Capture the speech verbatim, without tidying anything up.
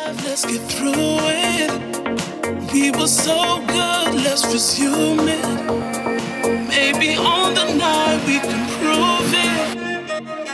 let's get through it. We were so good, let's resume it. Maybe on the night we can prove it.